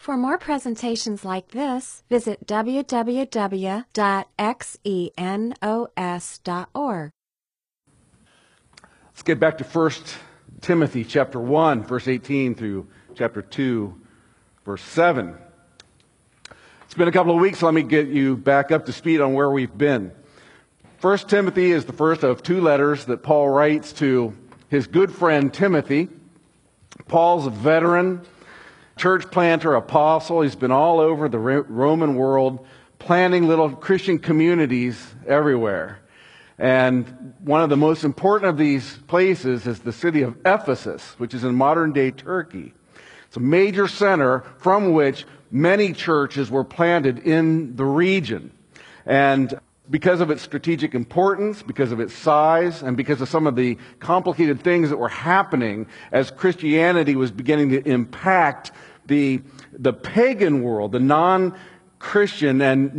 For more presentations like this, visit www.xenos.org. Let's get back to 1 Timothy chapter 1, verse 18 through chapter 2, verse 7. It's been a couple of weeks, so let me get you back up to speed on where we've been. 1 Timothy is the first of two letters that Paul writes to his good friend Timothy. Paul's a veteran, church planter, apostle. He's been all over the Roman world, planting little Christian communities everywhere. And one of the most important of these places is the city of Ephesus, which is in modern-day Turkey. It's a major center from which many churches were planted in the region. And because of its strategic importance, because of its size, and because of some of the complicated things that were happening as Christianity was beginning to impact the pagan world, the non-Christian and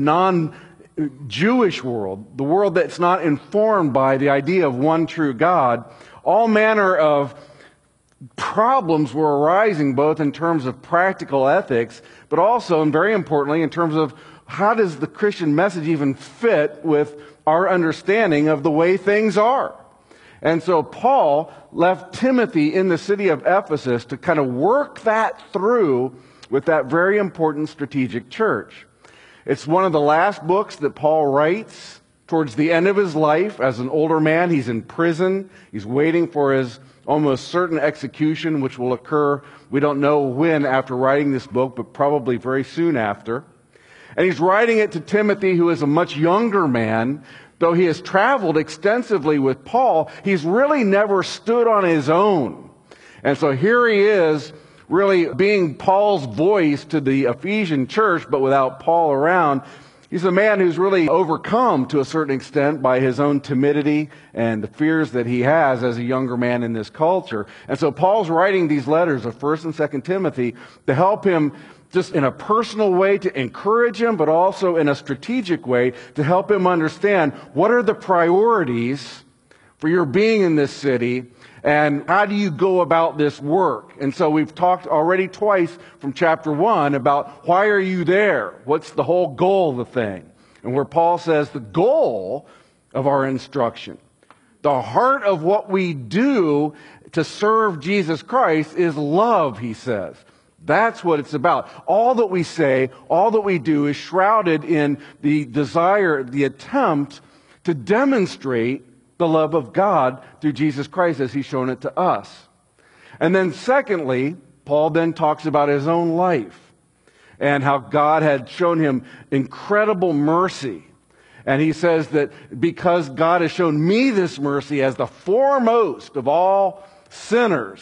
non-Jewish world, the world that's not informed by the idea of one true God, all manner of problems were arising, both in terms of practical ethics, but also, and very importantly, in terms of how does the Christian message even fit with our understanding of the way things are? And so Paul left Timothy in the city of Ephesus to kind of work that through with that very important strategic church. It's one of the last books that Paul writes towards the end of his life. As an older man, he's in prison. He's waiting for his almost certain execution, which will occur, we don't know when after writing this book, but probably very soon after. And he's writing it to Timothy, who is a much younger man. Though he has traveled extensively with Paul, he's really never stood on his own. And so here he is, really being Paul's voice to the Ephesian church, but without Paul around. He's a man who's really overcome to a certain extent by his own timidity and the fears that he has as a younger man in this culture. And so Paul's writing these letters of 1 and 2 Timothy to help him just in a personal way to encourage him, but also in a strategic way to help him understand what are the priorities for your being in this city and how do you go about this work. And so we've talked already twice from chapter 1 about why are you there? What's the whole goal of the thing? And where Paul says the goal of our instruction, the heart of what we do to serve Jesus Christ is love, he says. That's what it's about. All that we say, all that we do is shrouded in the desire, the attempt to demonstrate the love of God through Jesus Christ as He's shown it to us. And then secondly, Paul then talks about his own life and how God had shown him incredible mercy. And he says that because God has shown me this mercy as the foremost of all sinners,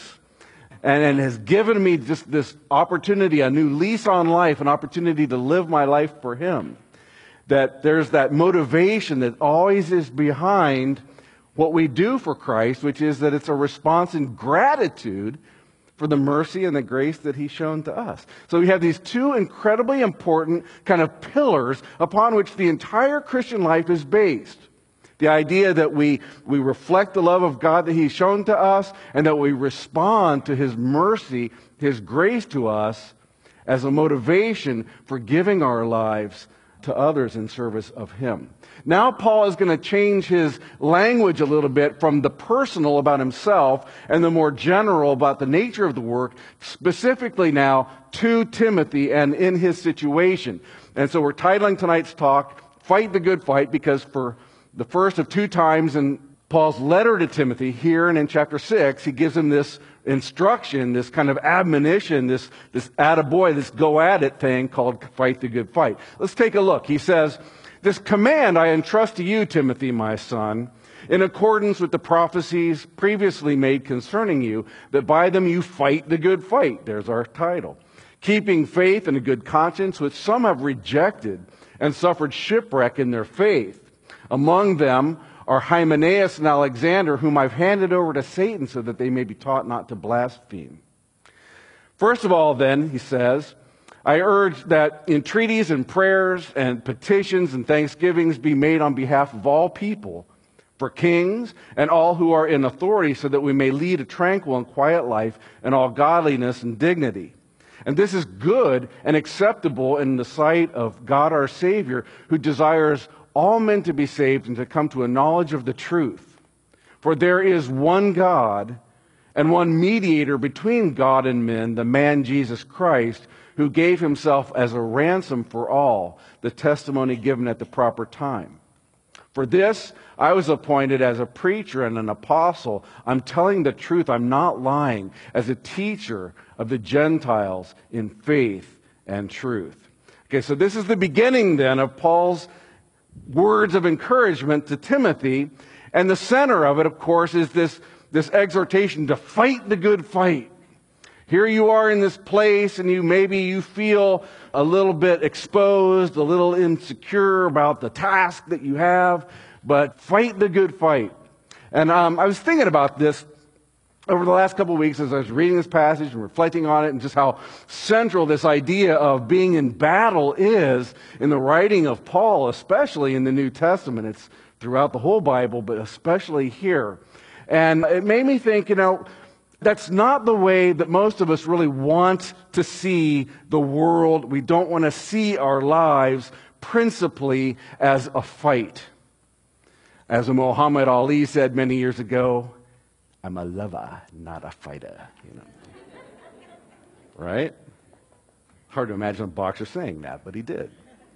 and has given me just this opportunity, a new lease on life, an opportunity to live my life for Him. That there's that motivation that always is behind what we do for Christ, which is that it's a response in gratitude for the mercy and the grace that He's shown to us. So we have these two incredibly important kind of pillars upon which the entire Christian life is based. The idea that we reflect the love of God that He's shown to us, and that we respond to His mercy, His grace to us as a motivation for giving our lives to others in service of Him. Now Paul is going to change his language a little bit from the personal about himself and the more general about the nature of the work, specifically now to Timothy and in his situation. And so we're titling tonight's talk, Fight the Good Fight, because for the first of two times in Paul's letter to Timothy, here and in chapter 6, he gives him this instruction, this kind of admonition, this attaboy, this go at it thing called fight the good fight. Let's take a look. He says, "This command I entrust to you, Timothy, my son, in accordance with the prophecies previously made concerning you, that by them you fight the good fight." There's our title. "Keeping faith and a good conscience, which some have rejected and suffered shipwreck in their faith. Among them are Hymenaeus and Alexander, whom I've handed over to Satan so that they may be taught not to blaspheme. First of all, then," he says, "I urge that entreaties and prayers and petitions and thanksgivings be made on behalf of all people, for kings and all who are in authority, so that we may lead a tranquil and quiet life in all godliness and dignity. And this is good and acceptable in the sight of God our Savior, who desires all men to be saved and to come to a knowledge of the truth. For there is one God and one mediator between God and men, the man Jesus Christ, who gave himself as a ransom for all, the testimony given at the proper time. For this, I was appointed as a preacher and an apostle. I'm telling the truth. I'm not lying. As a teacher of the Gentiles in faith and truth. Okay, so this is the beginning then of Paul's words of encouragement to Timothy. And the center of it, of course, is this exhortation to fight the good fight. Here you are in this place and you feel a little bit exposed, a little insecure about the task that you have, but fight the good fight. And I was thinking about this over the last couple of weeks as I was reading this passage and reflecting on it, and just how central this idea of being in battle is in the writing of Paul, especially in the New Testament. It's throughout the whole Bible, but especially here. And it made me think, that's not the way that most of us really want to see the world. We don't want to see our lives principally as a fight. As Muhammad Ali said many years ago, I'm a lover, not a fighter. Right? Hard to imagine a boxer saying that, but he did.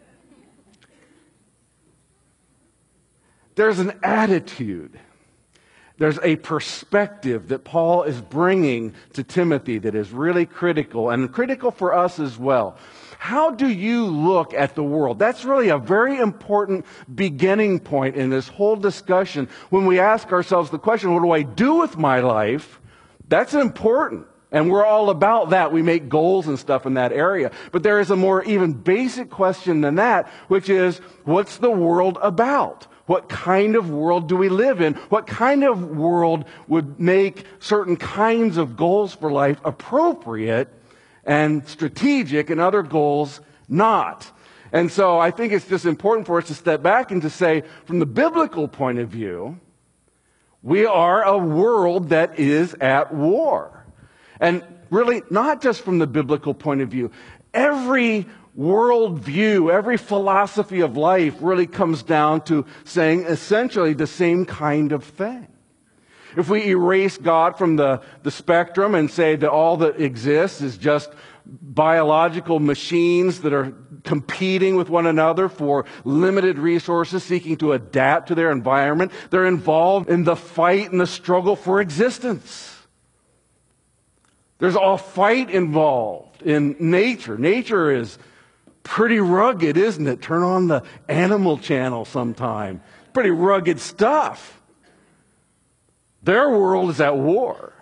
There's an attitude. There's a perspective that Paul is bringing to Timothy that is really critical, and critical for us as well. How do you look at the world? That's really a very important beginning point in this whole discussion. When we ask ourselves the question, what do I do with my life? That's important. And we're all about that. We make goals and stuff in that area. But there is a more even basic question than that, which is, what's the world about? What kind of world do we live in? What kind of world would make certain kinds of goals for life appropriate and strategic, and other goals not? And so I think it's just important for us to step back and to say, from the biblical point of view, we are a world that is at war. And really, not just from the biblical point of view. Every worldview, every philosophy of life really comes down to saying essentially the same kind of thing. If we erase God from the spectrum and say that all that exists is just biological machines that are competing with one another for limited resources, seeking to adapt to their environment, they're involved in the fight and the struggle for existence. There's a fight involved in nature. Nature is pretty rugged, isn't it? Turn on the Animal Channel sometime. Pretty rugged stuff. Their world is at war.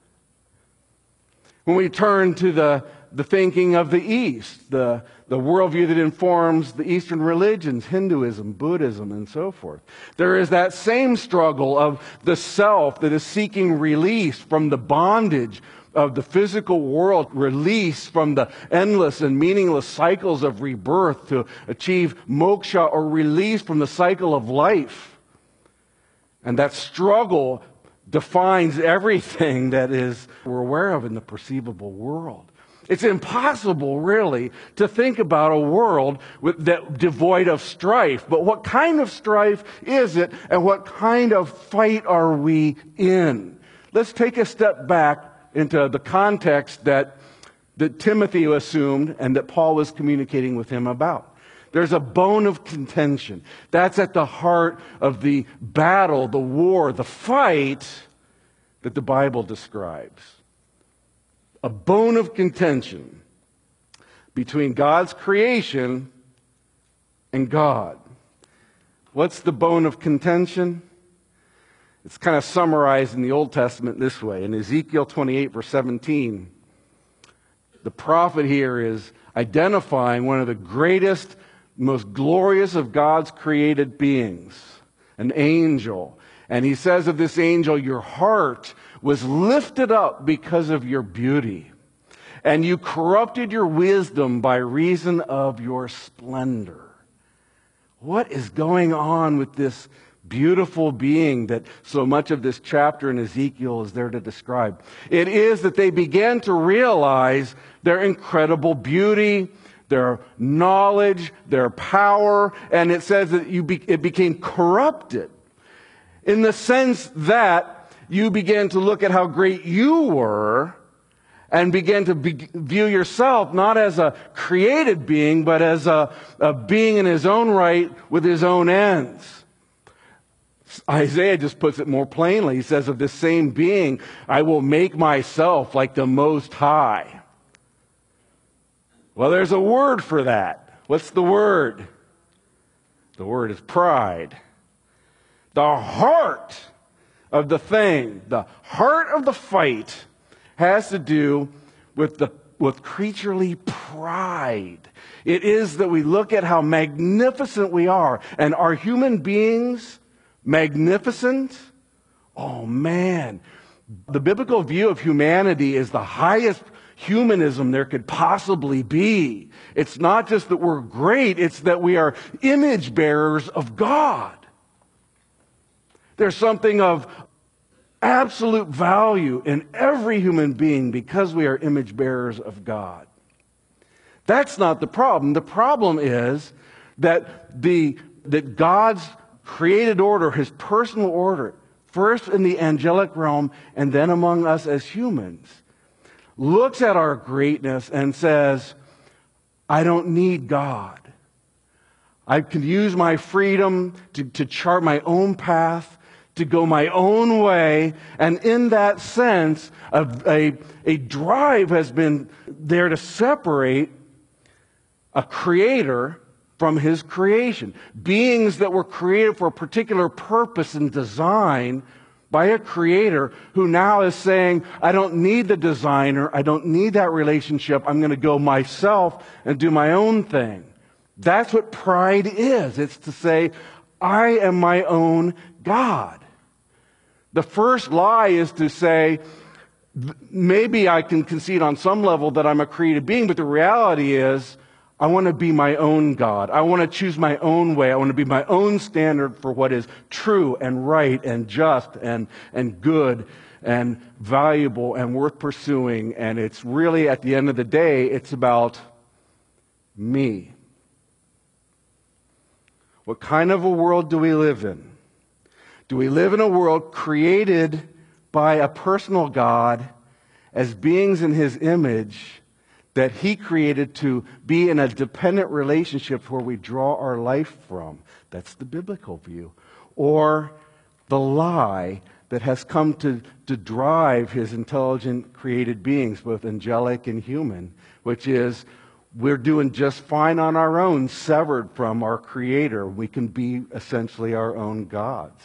When we turn to the thinking of the East, the worldview that informs the Eastern religions, Hinduism, Buddhism, and so forth, there is that same struggle of the self that is seeking release from the bondage of the physical world, release from the endless and meaningless cycles of rebirth to achieve moksha, or release from the cycle of life. And that struggle defines everything that we're aware of in the perceivable world. It's impossible, really, to think about a world that devoid of strife. But what kind of strife is it, and what kind of fight are we in? Let's take a step back into the context that Timothy assumed and that Paul was communicating with him about. There's a bone of contention. That's at the heart of the battle, the war, the fight that the Bible describes. A bone of contention between God's creation and God. What's the bone of contention? It's kind of summarized in the Old Testament this way. In Ezekiel 28, verse 17, the prophet here is identifying one of the greatest, most glorious of God's created beings, an angel. And he says of this angel, your heart was lifted up because of your beauty, and you corrupted your wisdom by reason of your splendor. What is going on with this beautiful being that so much of this chapter in Ezekiel is there to describe. It is that they began to realize their incredible beauty, their knowledge, their power, and it says that it became corrupted in the sense that you began to look at how great you were and began to view yourself not as a created being, but as a being in his own right with his own ends. Isaiah just puts it more plainly. He says, of this same being, I will make myself like the Most High. Well, there's a word for that. What's the word? The word is pride. The heart of the thing, the heart of the fight, has to do with creaturely pride. It is that we look at how magnificent we are. And are human beings magnificent? Oh man. The biblical view of humanity is the highest humanism there could possibly be. It's not just that we're great, it's that we are image bearers of God. There's something of absolute value in every human being because we are image bearers of God. That's not the problem. The problem is that God's created order, his personal order, first in the angelic realm and then among us as humans, looks at our greatness and says, I don't need God. I can use my freedom to chart my own path, to go my own way. And in that sense, a drive has been there to separate a creator from his creation. Beings that were created for a particular purpose and design by a creator who now is saying, I don't need the designer, I don't need that relationship, I'm going to go myself and do my own thing. That's what pride is. It's to say, I am my own God. The first lie is to say, maybe I can concede on some level that I'm a created being, but the reality is, I want to be my own God. I want to choose my own way. I want to be my own standard for what is true and right and just and good and valuable and worth pursuing. And it's really, at the end of the day, it's about me. What kind of a world do we live in? Do we live in a world created by a personal God as beings in his image that he created to be in a dependent relationship where we draw our life from? That's the biblical view. Or the lie that has come to drive his intelligent created beings, both angelic and human, which is we're doing just fine on our own, severed from our Creator. We can be essentially our own gods.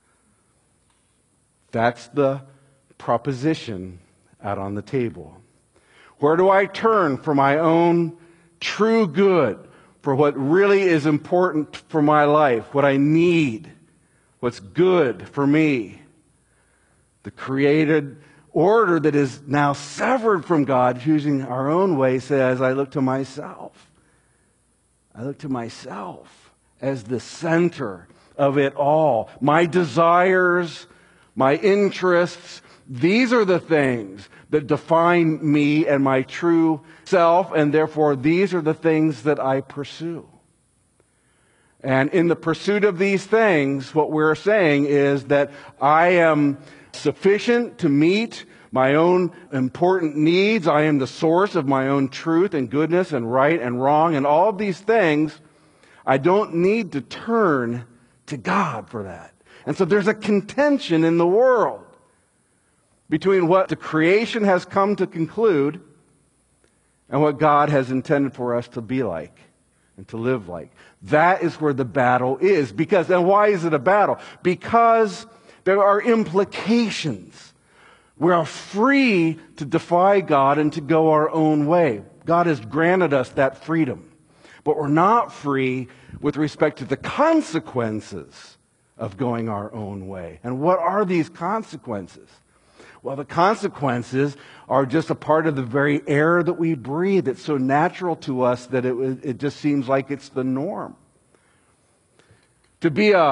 That's the proposition out on the table. Where do I turn for my own true good, for what really is important for my life, what I need, what's good for me? The created order that is now severed from God, choosing our own way, says, I look to myself. I look to myself as the center of it all. My desires, my interests, these are the things that define me and my true self, and therefore these are the things that I pursue. And in the pursuit of these things, what we're saying is that I am sufficient to meet my own important needs. I am the source of my own truth and goodness and right and wrong and all of these things. I don't need to turn to God for that. And so there's a contention in the world between what the creation has come to conclude and what God has intended for us to be like and to live like. That is where the battle is. And why is it a battle? Because there are implications. We are free to defy God and to go our own way. God has granted us that freedom. But we're not free with respect to the consequences of going our own way. And what are these consequences? Well, the consequences are just a part of the very air that we breathe. It's so natural to us that it just seems like it's the norm. To be a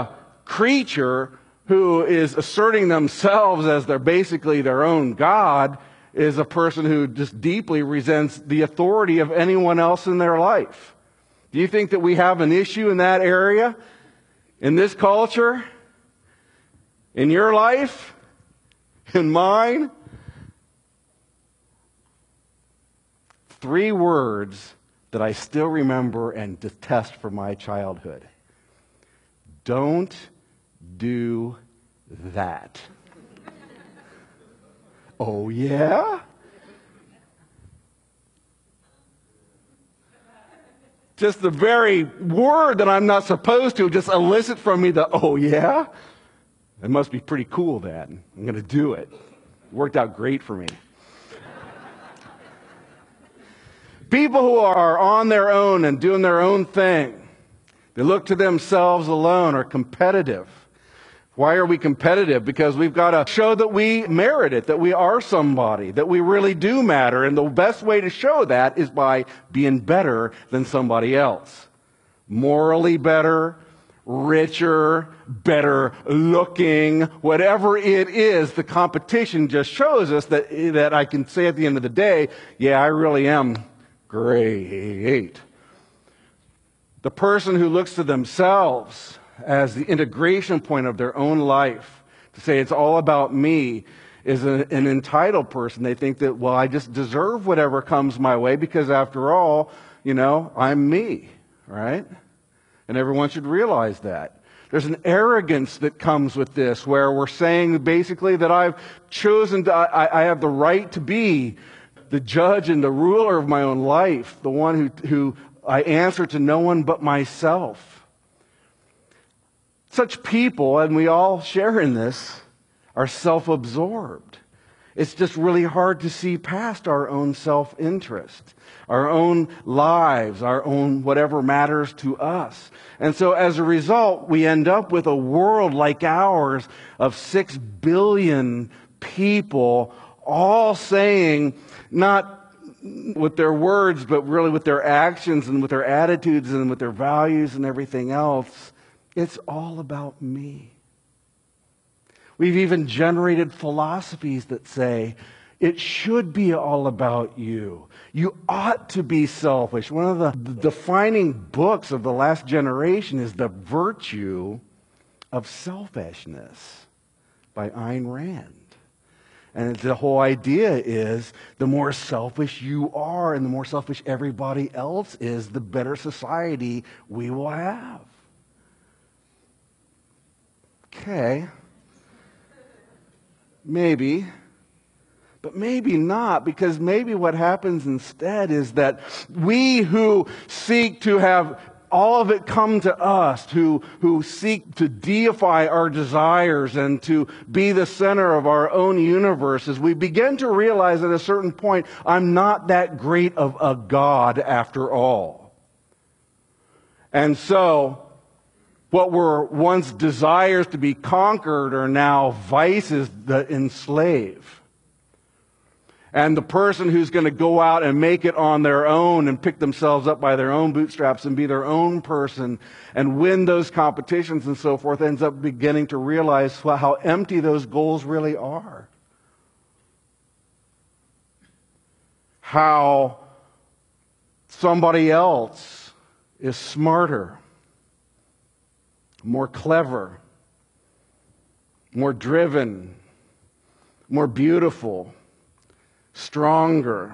creature who is asserting themselves as basically their own God is a person who just deeply resents the authority of anyone else in their life. Do you think that we have an issue in that area? In this culture? In your life? In mine? 3 words that I still remember and detest from my childhood. Don't do that. Oh, yeah? Just the very word that I'm not supposed to just elicit from me the, oh, yeah? It must be pretty cool, Dad. I'm going to do it. It worked out great for me. People who are on their own and doing their own thing, they look to themselves alone, are competitive. Why are we competitive? Because we've got to show that we merit it, that we are somebody, that we really do matter. And the best way to show that is by being better than somebody else. Morally better, richer, better looking, whatever it is, the competition just shows us that I can say at the end of the day, yeah, I really am great. The person who looks to themselves as the integration point of their own life, to say it's all about me, is an entitled person. They think that, well, I just deserve whatever comes my way because after all, I'm me, right? And everyone should realize that. There's an arrogance that comes with this where we're saying basically that I've chosen, I have the right to be the judge and the ruler of my own life, the one who I answer to no one but myself. Such people, and we all share in this, are self-absorbed. It's just really hard to see past our own self-interest, our own lives, our own whatever matters to us. And so as a result, we end up with a world like ours of 6 billion people all saying, not with their words, but really with their actions and with their attitudes and with their values and everything else, it's all about me. We've even generated philosophies that say it should be all about you. You ought to be selfish. One of the defining books of the last generation is The Virtue of Selfishness by Ayn Rand. And the whole idea is the more selfish you are and the more selfish everybody else is, the better society we will have. Okay. Maybe. But maybe not, because maybe what happens instead is that we who seek to have all of it come to us, who seek to deify our desires and to be the center of our own universe, as we begin to realize at a certain point, I'm not that great of a God after all. And so, what were once desires to be conquered are now vices that enslave. And the person who's going to go out and make it on their own and pick themselves up by their own bootstraps and be their own person and win those competitions and so forth ends up beginning to realize how empty those goals really are. How somebody else is smarter, more clever, more driven, more beautiful, stronger.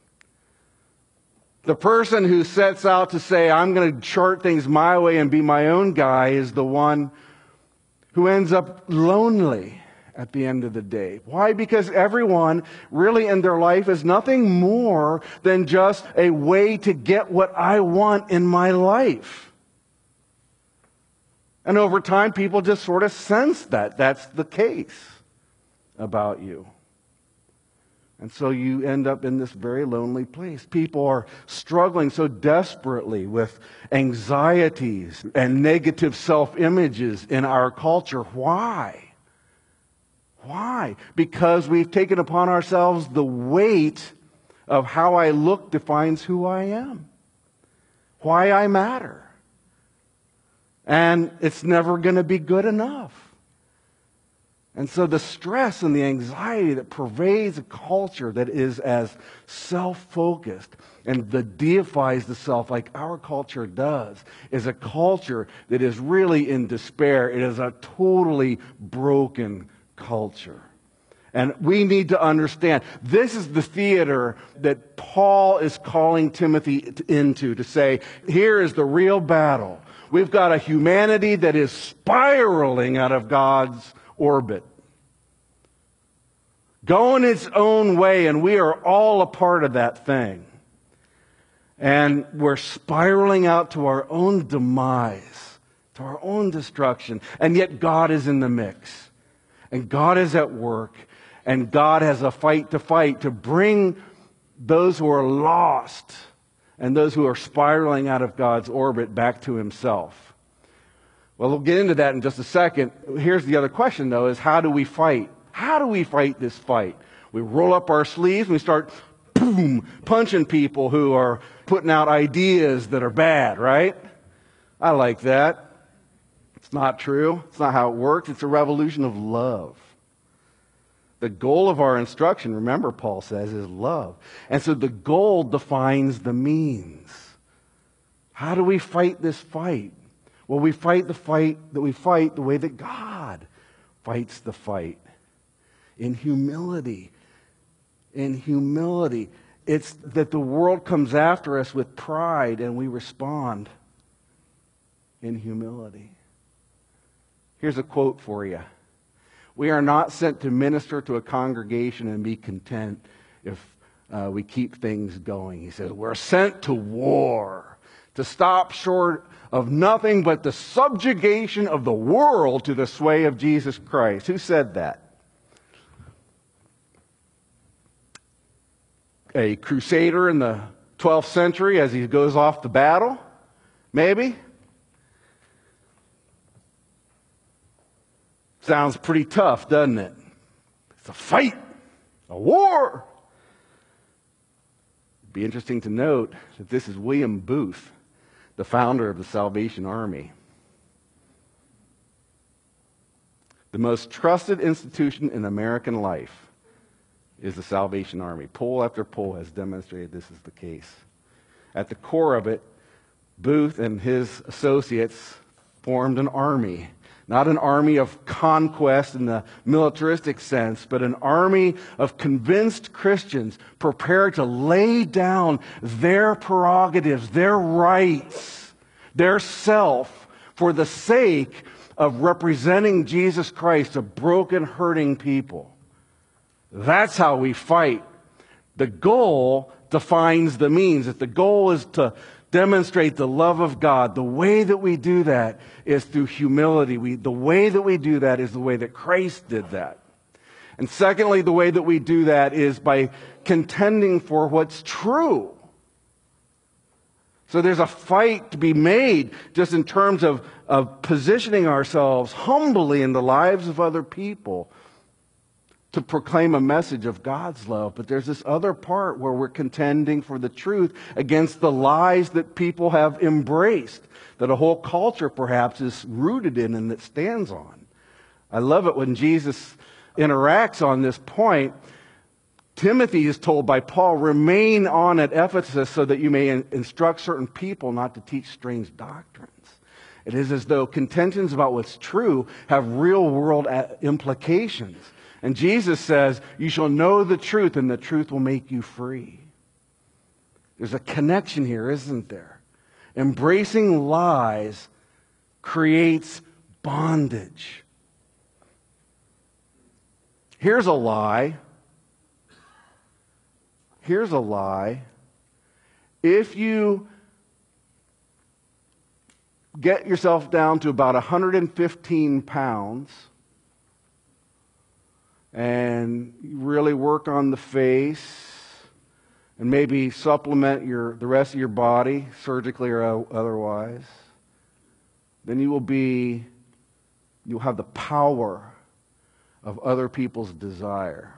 The person who sets out to say, I'm going to chart things my way and be my own guy is the one who ends up lonely at the end of the day. Why? Because everyone really in their life is nothing more than just a way to get what I want in my life. And over time, people just sort of sense that that's the case about you. And so you end up in this very lonely place. People are struggling so desperately with anxieties and negative self-images in our culture. Why? Why? Because we've taken upon ourselves the weight of how I look defines who I am, why I matter. And it's never going to be good enough. And so the stress and the anxiety that pervades a culture that is as self-focused and that deifies the self like our culture does is a culture that is really in despair. It is a totally broken culture. And we need to understand, this is the theater that Paul is calling Timothy into, to say, here is the real battle. We've got a humanity that is spiraling out of God's orbit, going its own way, and we are all a part of that thing. And we're spiraling out to our own demise, to our own destruction, and yet God is in the mix. And God is at work, and God has a fight to bring those who are lost and those who are spiraling out of God's orbit back to Himself. Well, we'll get into that in just a second. Here's the other question, though, is how do we fight? How do we fight this fight? We roll up our sleeves and we start punching people who are putting out ideas that are bad, right? I like that. It's not true. It's not how it works. It's a revolution of love. The goal of our instruction, remember, Paul says, is love. And so the goal defines the means. How do we fight this fight? Well, we fight the fight that we fight the way that God fights the fight. In humility. In humility. It's that the world comes after us with pride and we respond in humility. Here's a quote for you. We are not sent to minister to a congregation and be content if we keep things going. He says, we're sent to war, to stop short of nothing but the subjugation of the world to the sway of Jesus Christ. Who said that? A crusader in the 12th century as he goes off to battle? Maybe? Sounds pretty tough, doesn't it? It's a fight, a war. It'd be interesting to note that this is William Booth, the founder of the Salvation Army. The most trusted institution in American life is the Salvation Army. Poll after poll has demonstrated this is the case. At the core of it, Booth and his associates formed an army. Not an army of conquest in the militaristic sense, but an army of convinced Christians prepared to lay down their prerogatives, their rights, their self for the sake of representing Jesus Christ to broken, hurting people. That's how we fight. The goal defines the means. If the goal is to demonstrate the love of God, the way that we do that is through humility. The way that we do that is the way that Christ did that. And secondly, the way that we do that is by contending for what's true. So there's a fight to be made just in terms of positioning ourselves humbly in the lives of other people to proclaim a message of God's love. But there's this other part where we're contending for the truth against the lies that people have embraced, that a whole culture perhaps is rooted in and that stands on. I love it when Jesus interacts on this point. Timothy is told by Paul, remain on at Ephesus so that you may instruct certain people not to teach strange doctrines. It is as though contentions about what's true have real world implications. And Jesus says, you shall know the truth and the truth will make you free. There's a connection here, isn't there? Embracing lies creates bondage. Here's a lie. Here's a lie. If you get yourself down to about 115 pounds and you really work on the face and maybe supplement the rest of your body, surgically or otherwise, then you'll have the power of other people's desire.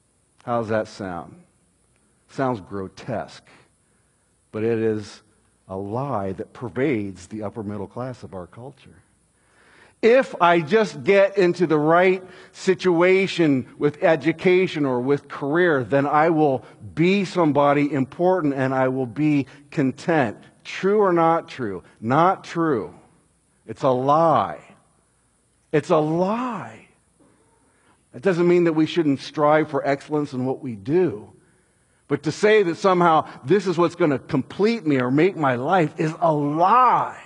How does that sound? Sounds grotesque, but it is a lie that pervades the upper middle class of our culture. If I just get into the right situation with education or with career, then I will be somebody important and I will be content. True or not true? Not true. It's a lie. It's a lie. It doesn't mean that we shouldn't strive for excellence in what we do. But to say that somehow this is what's going to complete me or make my life is a lie.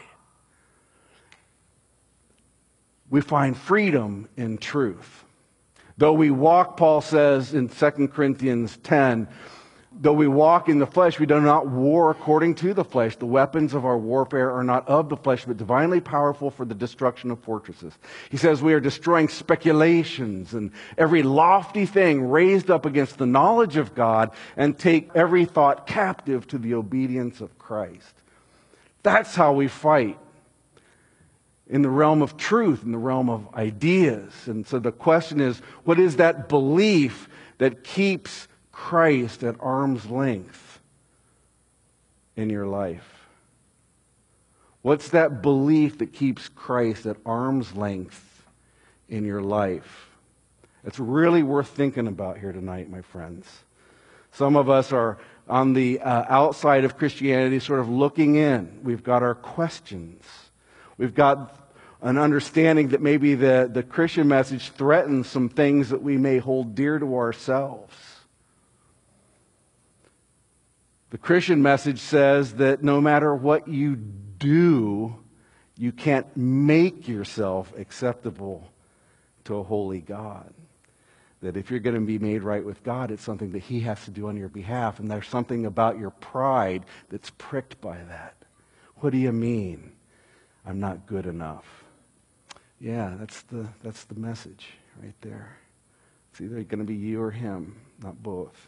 We find freedom in truth. Though we walk, Paul says in 2 Corinthians 10, though we walk in the flesh, we do not war according to the flesh. The weapons of our warfare are not of the flesh, but divinely powerful for the destruction of fortresses. He says we are destroying speculations and every lofty thing raised up against the knowledge of God and take every thought captive to the obedience of Christ. That's how we fight. In the realm of truth, in the realm of ideas. And so the question is, what is that belief that keeps Christ at arm's length in your life? What's that belief that keeps Christ at arm's length in your life? It's really worth thinking about here tonight, my friends. Some of us are on the outside of Christianity, sort of looking in. We've got our questions. We've got an understanding that maybe the Christian message threatens some things that we may hold dear to ourselves. The Christian message says that no matter what you do, you can't make yourself acceptable to a holy God. That if you're going to be made right with God, it's something that He has to do on your behalf. And there's something about your pride that's pricked by that. What do you mean? I'm not good enough. Yeah, that's the message right there. It's either going to be you or him, not both.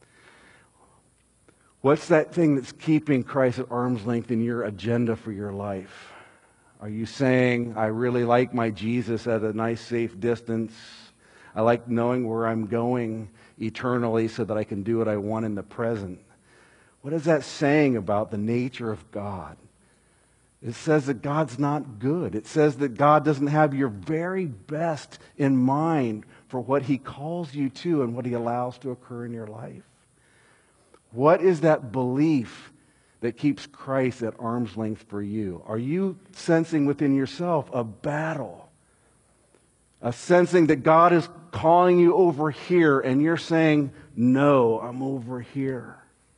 What's that thing that's keeping Christ at arm's length in your agenda for your life? Are you saying, I really like my Jesus at a nice, safe distance. I like knowing where I'm going eternally so that I can do what I want in the present. What is that saying about the nature of God? It says that God's not good. It says that God doesn't have your very best in mind for what He calls you to and what He allows to occur in your life. What is that belief that keeps Christ at arm's length for you? Are you sensing within yourself a battle? A sensing that God is calling you over here and you're saying, no, I'm over here.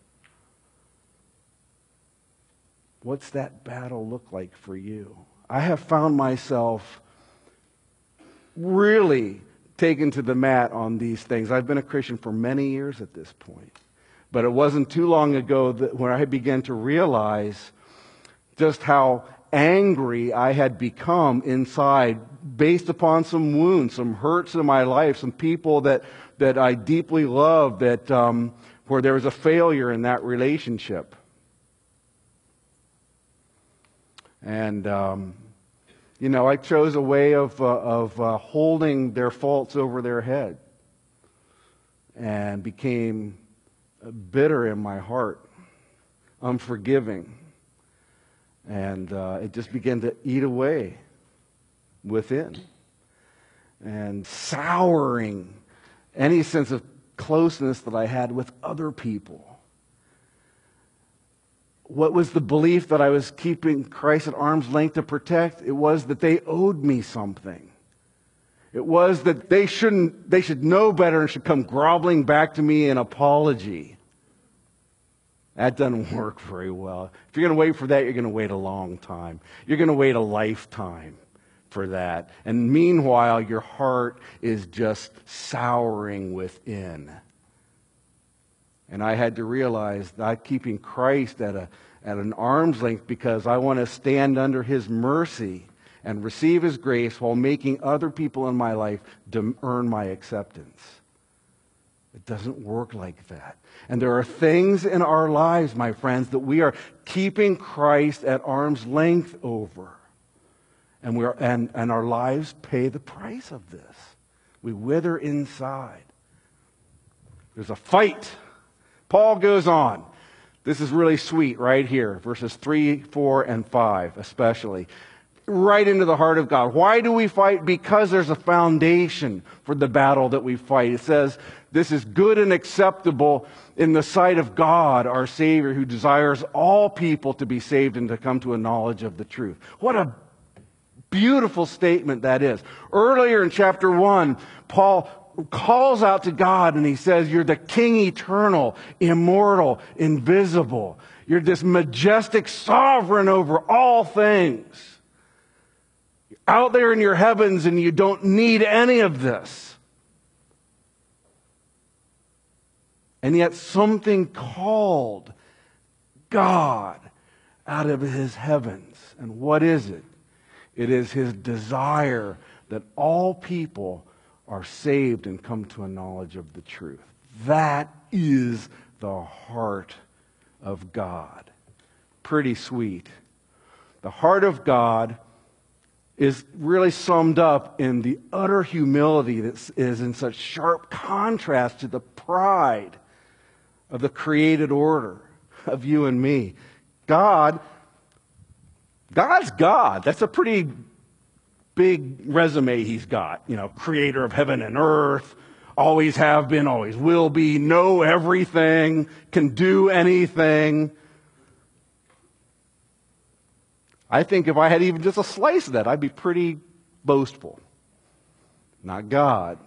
What's that battle look like for you? I have found myself really taken to the mat on these things. I've been a Christian for many years at this point. But it wasn't too long ago when I began to realize just how angry I had become inside based upon some wounds, some hurts in my life, some people that I deeply loved where there was a failure in that relationship. And, I chose a way of holding their faults over their head and became bitter in my heart, unforgiving. And it just began to eat away within and souring any sense of closeness that I had with other people. What was the belief that I was keeping Christ at arm's length to protect? It was that they owed me something. It was that they should know better and should come groveling back to me in apology. That doesn't work very well. If you're going to wait for that, you're going to wait a long time. You're going to wait a lifetime for that. And meanwhile, your heart is just souring within. And I had to realize that I'm keeping Christ at an arm's length because I want to stand under His mercy and receive His grace while making other people in my life earn my acceptance. It doesn't work like that. And there are things in our lives, my friends, that we are keeping Christ at arm's length over. And our lives pay the price of this. We wither inside. There's a fight. Paul goes on. This is really sweet right here, verses 3, 4, and 5 especially. Right into the heart of God. Why do we fight? Because there's a foundation for the battle that we fight. It says, this is good and acceptable in the sight of God, our Savior, who desires all people to be saved and to come to a knowledge of the truth. What a beautiful statement that is. Earlier in chapter 1, Paul calls out to God and he says, you're the King eternal, immortal, invisible. You're this majestic sovereign over all things. You're out there in your heavens and you don't need any of this. And yet something called God out of his heavens. And what is it? It is his desire that all people are saved and come to a knowledge of the truth. That is the heart of God. Pretty sweet. The heart of God is really summed up in the utter humility that is in such sharp contrast to the pride of the created order of you and me. God's God. That's a pretty big resume he's got. You know, creator of heaven and earth, always have been, always will be, know everything, can do anything. I think if I had even just a slice of that, I'd be pretty boastful. Not God.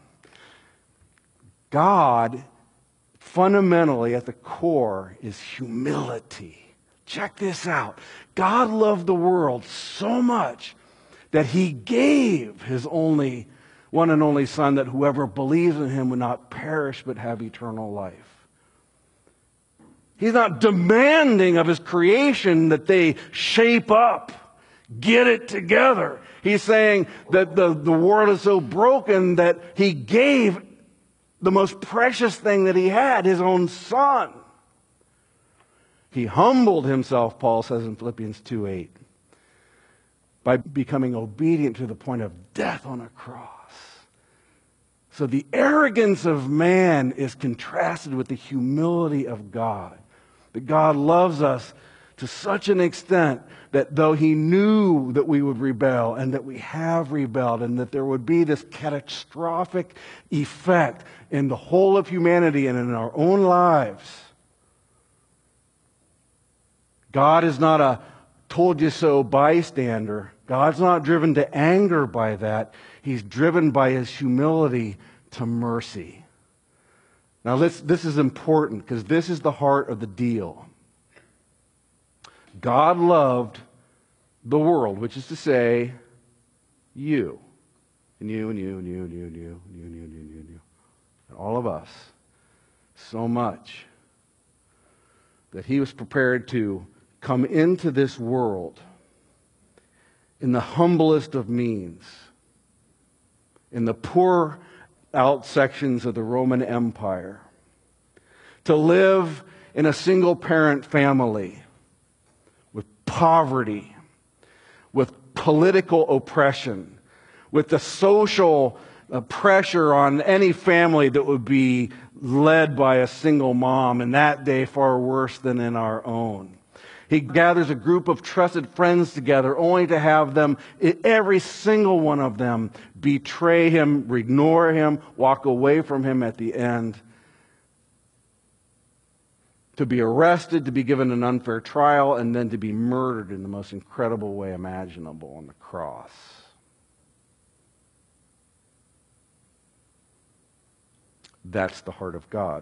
God, fundamentally at the core, is humility. Check this out. God loved the world so much that he gave his only one and only Son, that whoever believes in him would not perish but have eternal life. He's not demanding of his creation that they shape up, get it together. He's saying that the world is so broken that he gave the most precious thing that he had, his own Son. He humbled himself, Paul says in Philippians 2:8, by becoming obedient to the point of death on a cross. So the arrogance of man is contrasted with the humility of God. That God loves us to such an extent that though he knew that we would rebel and that we have rebelled and that there would be this catastrophic effect in the whole of humanity and in our own lives, God is not a told you so bystander. God's not driven to anger by that. He's driven by his humility to mercy. Now this is important because this is the heart of the deal. God loved the world, which is to say, you. And you, and you, and you, and you, and you, and you, and you, and you, and you, and you. And all of us. So much that he was prepared to come into this world in the humblest of means, in the poor out sections of the Roman Empire, to live in a single parent family with poverty, with political oppression, with the social pressure on any family that would be led by a single mom, in that day far worse than in our own. He gathers a group of trusted friends together only to have them, every single one of them, betray him, ignore him, walk away from him at the end. To be arrested, to be given an unfair trial, and then to be murdered in the most incredible way imaginable on the cross. That's the heart of God.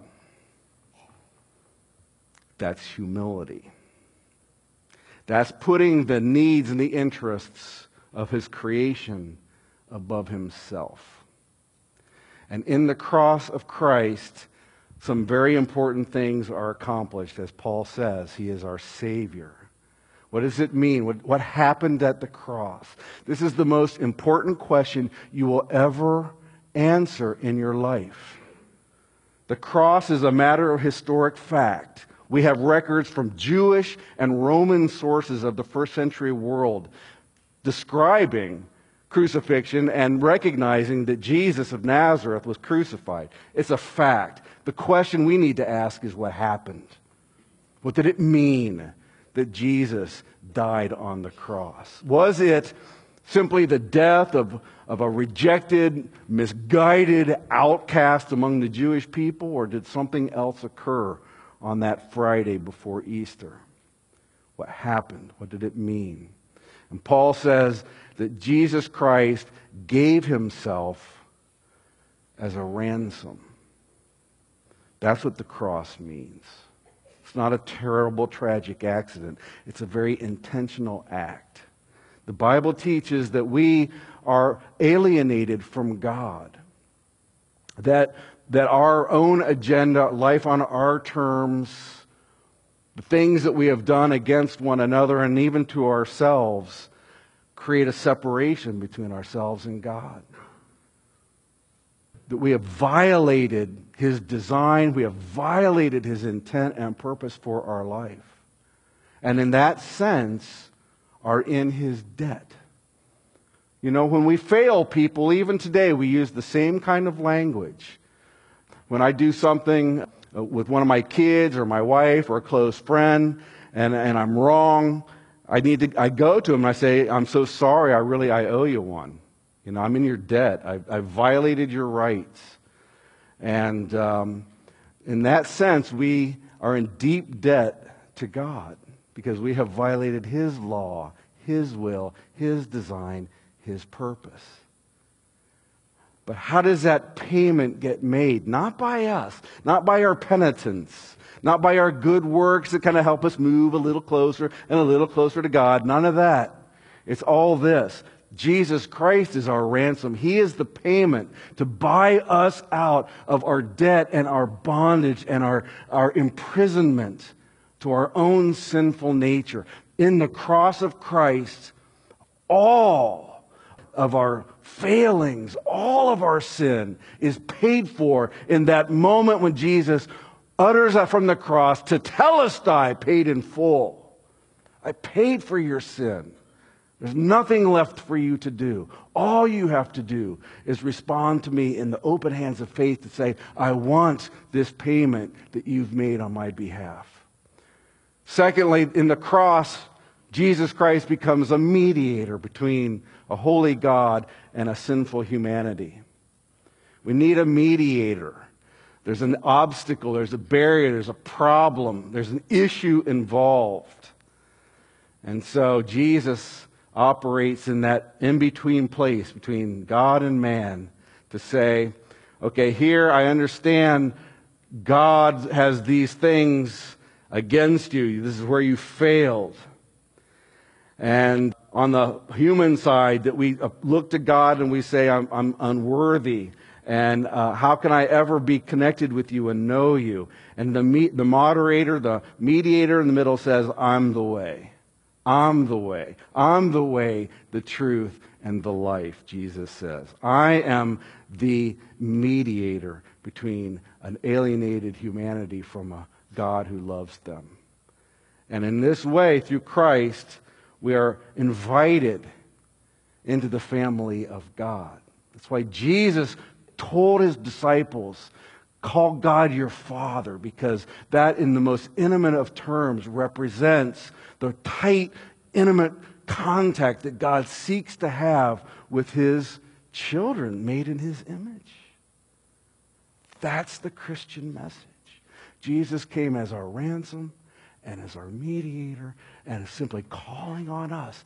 That's humility. That's putting the needs and the interests of his creation above himself. And in the cross of Christ, some very important things are accomplished. As Paul says, he is our Savior. What does it mean? What happened at the cross? This is the most important question you will ever answer in your life. The cross is a matter of historic fact. We have records from Jewish and Roman sources of the first century world describing crucifixion and recognizing that Jesus of Nazareth was crucified. It's a fact. The question we need to ask is what happened. What did it mean that Jesus died on the cross? Was it simply the death of a rejected, misguided outcast among the Jewish people, or did something else occur on that Friday before Easter? What happened? What did it mean? And Paul says that Jesus Christ gave himself as a ransom. That's what the cross means. It's not a terrible, tragic accident. It's a very intentional act. The Bible teaches that we are alienated from God. That our own agenda, life on our terms, the things that we have done against one another and even to ourselves, create a separation between ourselves and God. That we have violated His design, we have violated His intent and purpose for our life. And in that sense, are in His debt. You know, when we fail people, even today, we use the same kind of language. When I do something with one of my kids or my wife or a close friend, and I'm wrong, I go to them and I say, I'm so sorry, I owe you one. You know, I'm in your debt. I've violated your rights. And in that sense, we are in deep debt to God because we have violated His law, His will, His design, His purpose. But how does that payment get made? Not by us, not by our penitence, not by our good works that kind of help us move a little closer and a little closer to God. None of that. It's all this. Jesus Christ is our ransom. He is the payment to buy us out of our debt and our bondage and our imprisonment to our own sinful nature. In the cross of Christ, all of our failings, all of our sin is paid for in that moment when Jesus utters that from the cross, "Tetelestai," paid in full. I paid for your sin. There's nothing left for you to do. All you have to do is respond to me in the open hands of faith to say, I want this payment that you've made on my behalf. Secondly, in the cross, Jesus Christ becomes a mediator between a holy God and a sinful humanity. We need a mediator. There's an obstacle, there's a barrier, there's a problem, there's an issue involved. And so Jesus operates in that in-between place between God and man to say, okay, here I understand God has these things against you. This is where you failed. And on the human side, that we look to God and we say, I'm unworthy. And how can I ever be connected with you and know you? And the moderator, the mediator in the middle says, I'm the way. I'm the way. I'm the way, the truth, and the life, Jesus says. I am the mediator between an alienated humanity from a God who loves them. And in this way, through Christ, we are invited into the family of God. That's why Jesus told His disciples, call God your Father, because that in the most intimate of terms represents the tight, intimate contact that God seeks to have with His children made in His image. That's the Christian message. Jesus came as our ransom and as our mediator and is simply calling on us,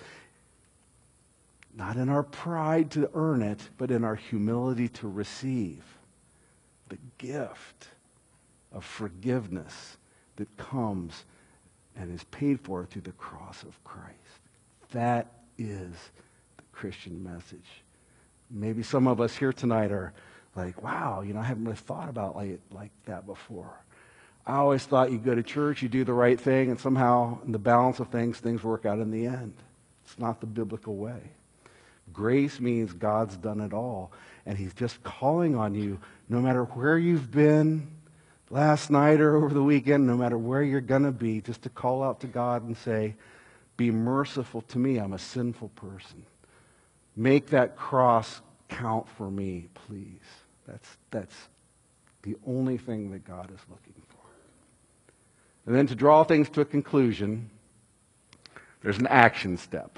not in our pride to earn it, but in our humility to receive the gift of forgiveness that comes and is paid for through the cross of Christ. That is the Christian message. Maybe some of us here tonight are like, wow, I haven't really thought about it like that before. I always thought you go to church, you do the right thing, and somehow in the balance of things work out in the end. It's not the biblical way. Grace means God's done it all, and He's just calling on you, no matter where you've been last night or over the weekend, no matter where you're going to be, just to call out to God and say, be merciful to me. I'm a sinful person. Make that cross count for me, please. That's the only thing that God is looking for. And then to draw things to a conclusion, there's an action step.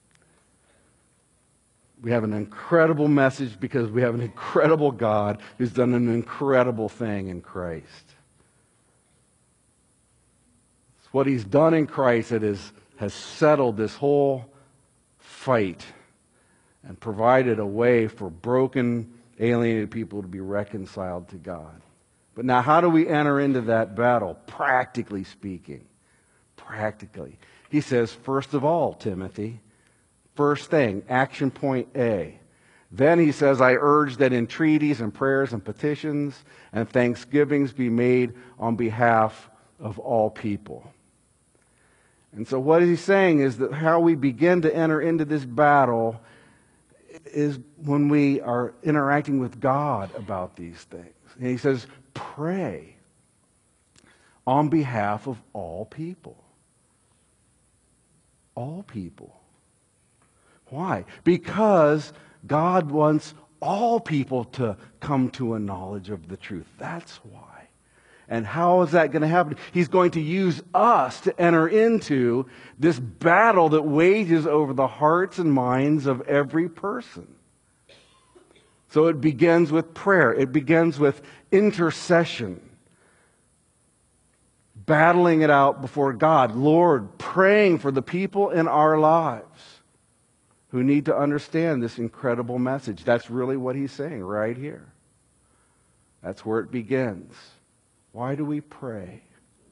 We have an incredible message because we have an incredible God who's done an incredible thing in Christ. It's what He's done in Christ that has settled this whole fight and provided a way for broken, alienated people to be reconciled to God. But now how do we enter into that battle, practically speaking? Practically. He says, first of all, Timothy, first thing, action point A. Then he says, I urge that entreaties and prayers and petitions and thanksgivings be made on behalf of all people. And so what he's saying is that how we begin to enter into this battle is when we are interacting with God about these things. And he says, pray on behalf of all people. All people. Why? Because God wants all people to come to a knowledge of the truth. That's why. And how is that going to happen? He's going to use us to enter into this battle that wages over the hearts and minds of every person. So it begins with prayer. It begins with intercession. Battling it out before God. Lord, praying for the people in our lives who need to understand this incredible message. That's really what he's saying right here. That's where it begins. Why do we pray?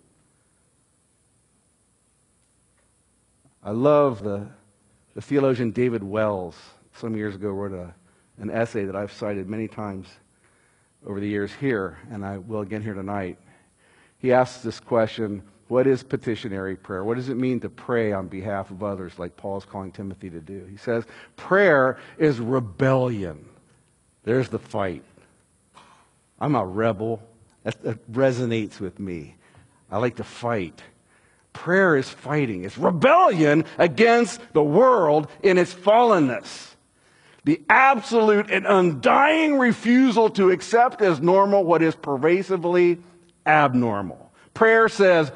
I love the theologian David Wells, some years ago wrote an essay that I've cited many times over the years here, and I will again here tonight. He asks this question, what is petitionary prayer? What does it mean to pray on behalf of others like Paul's calling Timothy to do? He says, prayer is rebellion. There's the fight. I'm a rebel. That resonates with me. I like to fight. Prayer is fighting. It's rebellion against the world in its fallenness. The absolute and undying refusal to accept as normal what is pervasively abnormal. Prayer says,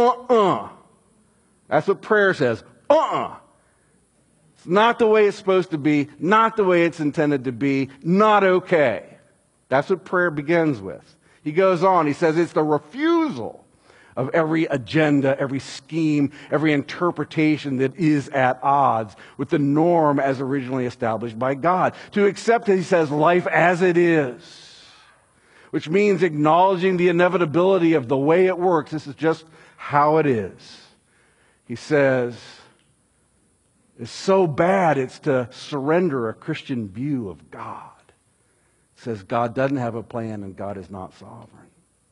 That's what prayer says. It's not the way it's supposed to be, not the way it's intended to be, not okay. That's what prayer begins with. He goes on, he says it's the refusal of every agenda, every scheme, every interpretation that is at odds with the norm as originally established by God. To accept, he says, life as it is, which means acknowledging the inevitability of the way it works. This is just how it is. He says, it's so bad it's to surrender a Christian view of God. It says God doesn't have a plan and God is not sovereign.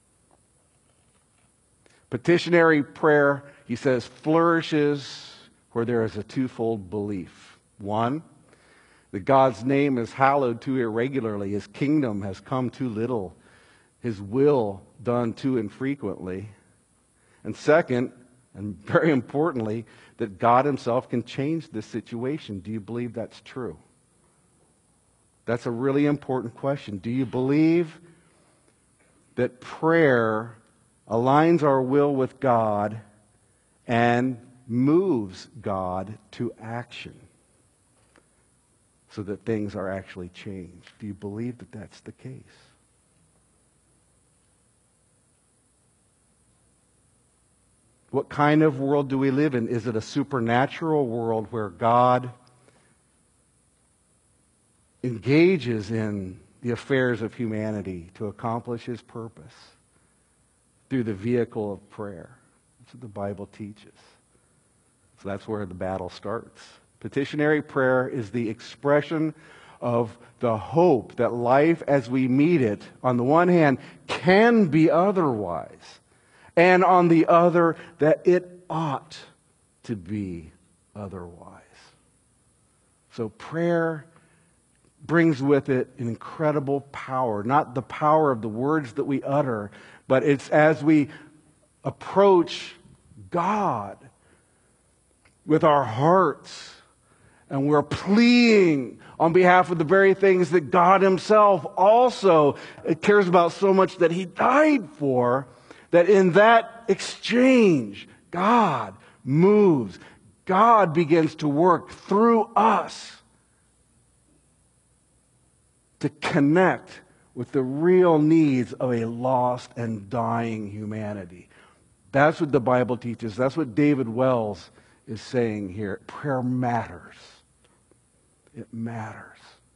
Petitionary prayer, he says, flourishes where there is a twofold belief. One, that God's name is hallowed too irregularly. His kingdom has come too little. His will done too infrequently. And second, and very importantly, that God himself can change this situation. Do you believe that's true? That's a really important question. Do you believe that prayer aligns our will with God and moves God to action so that things are actually changed? Do you believe that that's the case? What kind of world do we live in? Is it a supernatural world where God engages in the affairs of humanity to accomplish his purpose through the vehicle of prayer? That's what the Bible teaches. So that's where the battle starts. Petitionary prayer is the expression of the hope that life as we meet it, on the one hand, can be otherwise, and on the other, that it ought to be otherwise. So prayer brings with it an incredible power, not the power of the words that we utter, but it's as we approach God with our hearts and we're pleading on behalf of the very things that God himself also cares about so much that he died for, that in that exchange, God moves. God begins to work through us to connect with the real needs of a lost and dying humanity. That's what the Bible teaches. That's what David Wells is saying here. Prayer matters. It matters.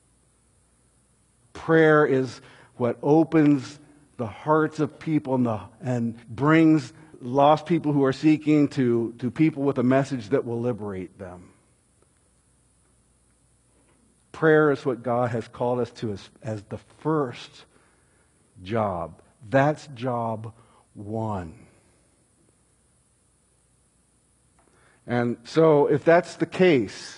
Prayer is what opens the hearts of people and brings lost people who are seeking to people with a message that will liberate them. Prayer is what God has called us to as the first job. That's job one. And so if that's the case,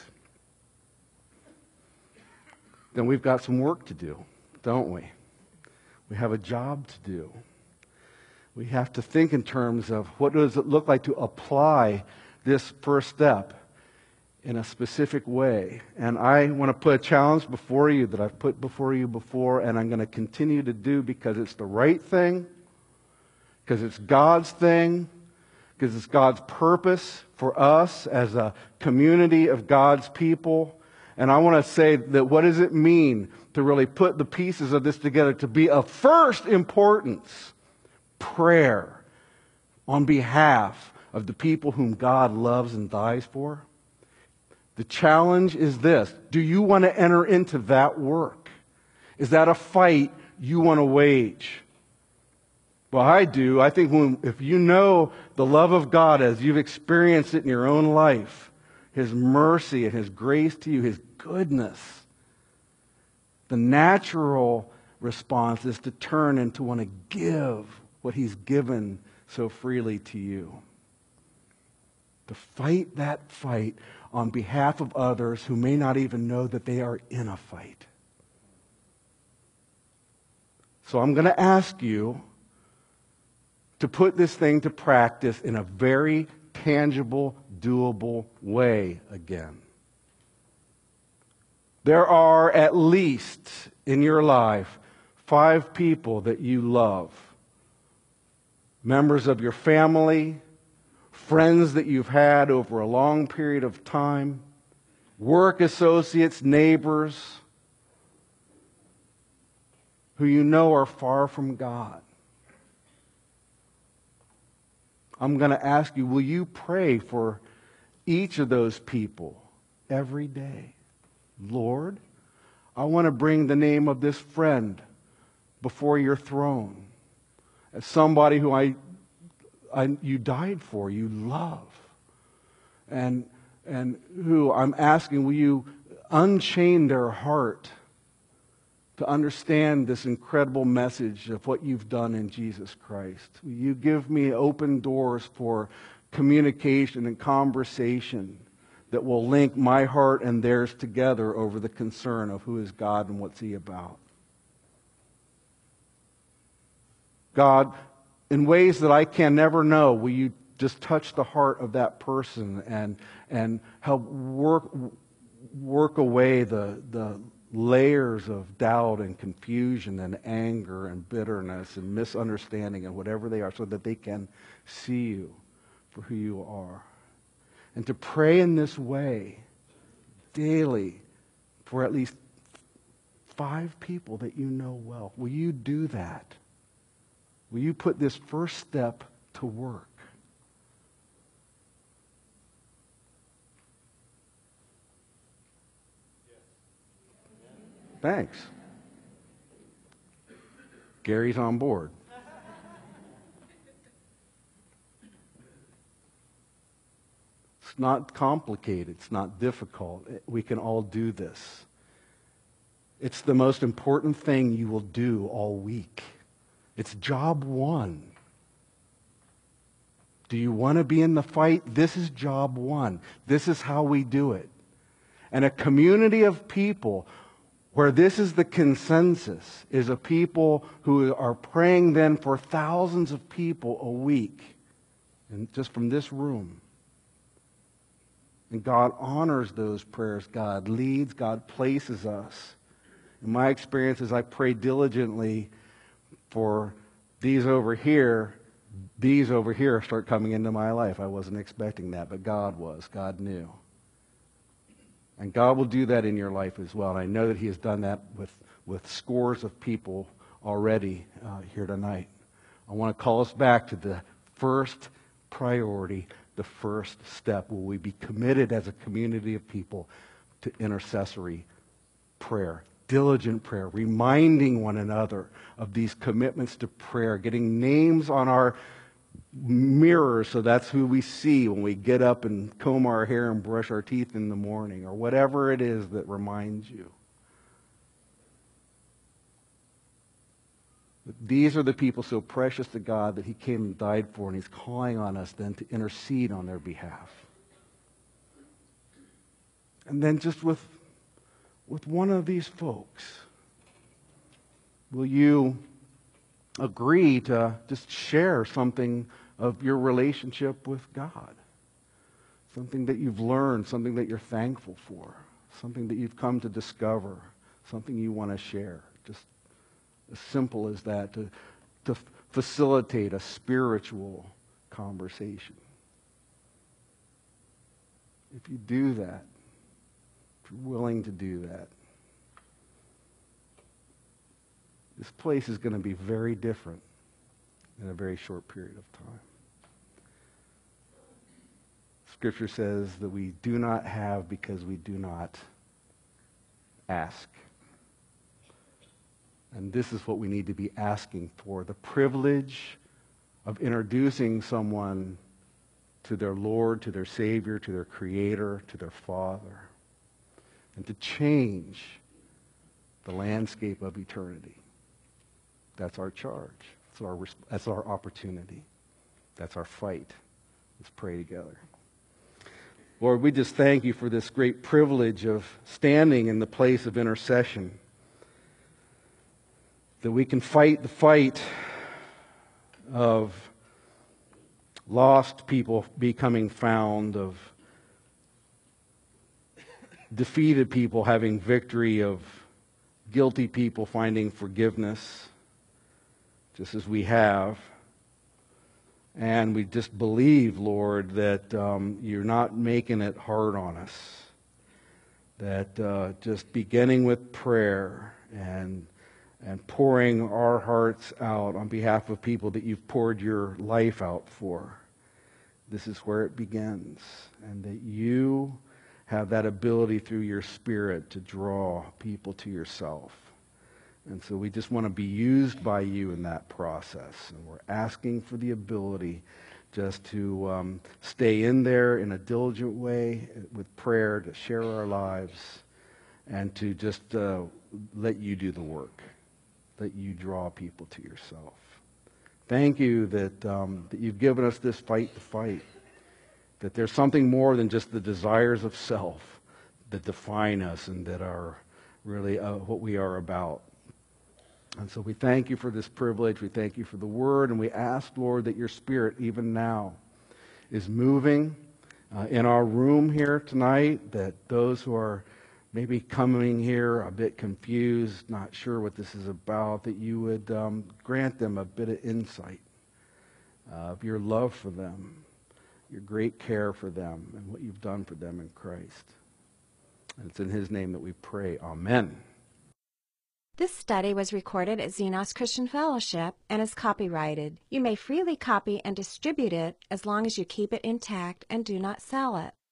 then we've got some work to do, don't we? We have a job to do. We have to think in terms of what does it look like to apply this first step in a specific way. And I want to put a challenge before you that I've put before you before, and I'm going to continue to do because it's the right thing, because it's God's thing, because it's God's purpose for us as a community of God's people. And I want to say that what does it mean to really put the pieces of this together to be of first importance? Prayer on behalf of the people whom God loves and dies for. The challenge is this. Do you want to enter into that work? Is that a fight you want to wage? Well, I do. I think if you know the love of God as you've experienced it in your own life, His mercy and His grace to you, His goodness, the natural response is to turn and to want to give what He's given so freely to you. To fight that fight on behalf of others who may not even know that they are in a fight. So I'm going to ask you to put this thing to practice in a very tangible, doable way again. There are at least in your life 5 people that you love. Members of your family, friends that you've had over a long period of time, work associates, neighbors, who you know are far from God. I'm going to ask you, will you pray for each of those people every day? Lord, I want to bring the name of this friend before your throne as somebody who you died for, you love, and who I'm asking, will you unchain their heart to understand this incredible message of what you've done in Jesus Christ? Will you give me open doors for communication and conversation that will link my heart and theirs together over the concern of who is God and what's He about? God, in ways that I can never know, will you just touch the heart of that person and help work away the layers of doubt and confusion and anger and bitterness and misunderstanding and whatever they are, so that they can see you for who you are. And to pray in this way daily for at least 5 people that you know well. Will you do that? Will you put this first step to work? Thanks. Gary's on board. It's not complicated. It's not difficult. We can all do this. It's the most important thing you will do all week. It's job one. Do you want to be in the fight? This is job one. This is how we do it. And a community of people where this is the consensus is a people who are praying then for thousands of people a week, and just from this room. And God honors those prayers. God leads. God places us. In my experience, as I pray diligently for these over here, these over here start coming into my life. I wasn't expecting that, but God was. God knew. And God will do that in your life as well. And I know that He has done that with scores of people already here tonight. I want to call us back to the first priority, the first step. Will we be committed as a community of people to intercessory prayer, diligent prayer, reminding one another of these commitments to prayer, getting names on our mirrors so that's who we see when we get up and comb our hair and brush our teeth in the morning, or whatever it is that reminds you. But these are the people so precious to God that He came and died for, and He's calling on us then to intercede on their behalf. And then just with one of these folks, will you agree to just share something of your relationship with God? Something that you've learned, something that you're thankful for, something that you've come to discover, something you want to share. Just as simple as that, to facilitate a spiritual conversation. If you do that, if you're willing to do that, this place is going to be very different in a very short period of time. Scripture says that we do not have because we do not ask. And this is what we need to be asking for, the privilege of introducing someone to their Lord, to their Savior, to their Creator, to their Father, and to change the landscape of eternity. That's our charge. That's our opportunity. That's our fight. Let's pray together. Lord, we just thank You for this great privilege of standing in the place of intercession, that we can fight the fight of lost people becoming found, of defeated people having victory, of guilty people finding forgiveness, just as we have. And we just believe, Lord, that You're not making it hard on us. That just beginning with prayer and pouring our hearts out on behalf of people that You've poured Your life out for, this is where it begins. And that You have that ability through Your Spirit to draw people to Yourself. And so we just want to be used by You in that process. And we're asking for the ability just to stay in there in a diligent way with prayer, to share our lives, and to just let You do the work. Let You draw people to Yourself. Thank You that You've given us this fight to fight. That there's something more than just the desires of self that define us and that are really what we are about. And so we thank You for this privilege. We thank You for the Word. And we ask, Lord, that Your Spirit, even now, is moving in our room here tonight, that those who are maybe coming here a bit confused, not sure what this is about, that You would grant them a bit of insight of Your love for them, Your great care for them, and what You've done for them in Christ. And it's in His name that we pray. Amen. This study was recorded at Xenos Christian Fellowship and is copyrighted. You may freely copy and distribute it as long as you keep it intact and do not sell it.